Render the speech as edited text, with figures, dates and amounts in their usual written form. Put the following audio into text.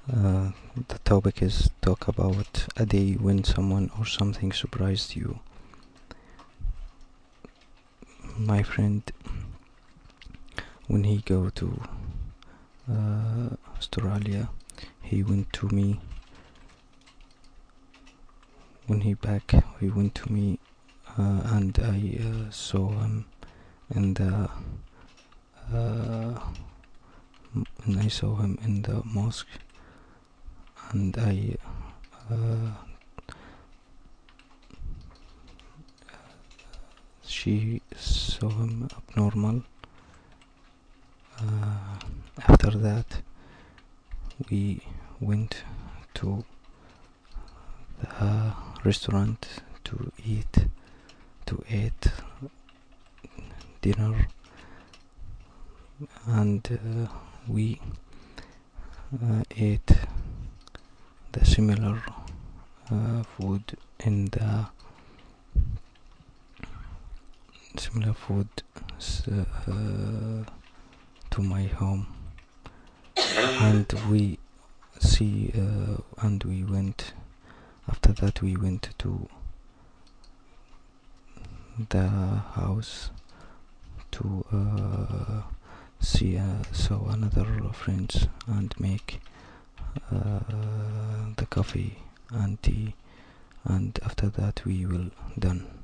Uh, the topic is talk about a day when someone or something surprised you. My friend, when he go to Australia, he went to me. When he went to me, and I saw him in the and I saw him in the mosque, and she saw him abnormal. After that, we went to the restaurant to eat dinner, and we ate the similar food in the similar food to my home, and we went. After that, we went to the house to saw another friends and make the coffee and tea, and after that we will done.